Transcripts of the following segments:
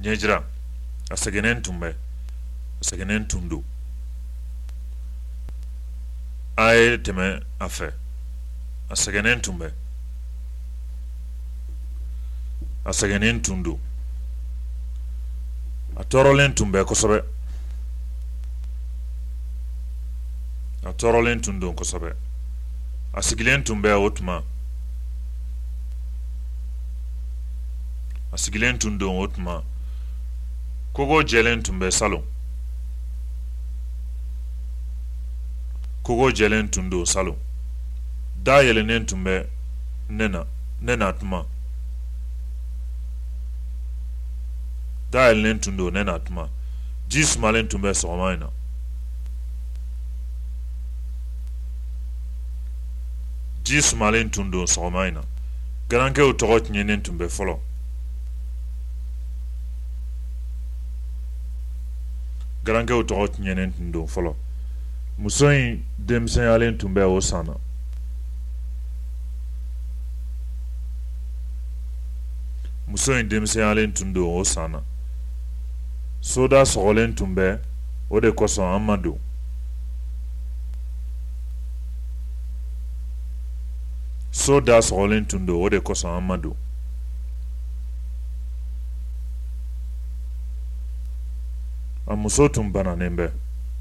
nyejira asegenen tumbe asegenen tundu ay teme afe asegenen tumbe asegenen tundu atorolen tumbe kosobe atorolen tundu kosobe asigilen tumbe otuma asigilen tundu otuma kogo jelen tumbe salon kogo jelen tundu salon da yelenen tumbe nena tuma da yelenen tundu nena tuma jis malen tumbe somaina jis malen tundu somaina garanke o togot nyenen tumbe folo garanke o togot nyenen tundu folo musoyin demsen alen tumbe o sana musoyin demsen alen tundu o sana soda sogolen tumbe o de koson amadu soda sogolen tundu o de koson amadu a muso tun bananen bɛ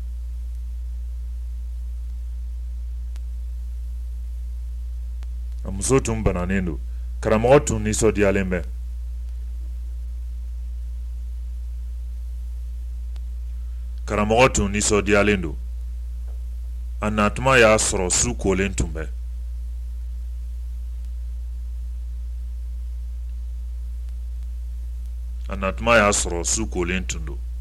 a muso tun bananen don karamɔgɔ tun nisɔndiyalen bɛ karamɔgɔ tun nisɔndiyalen don a natuma y'a sɔrɔ su kolen tun bɛ a natuma y'a sɔrɔ su kolen tun don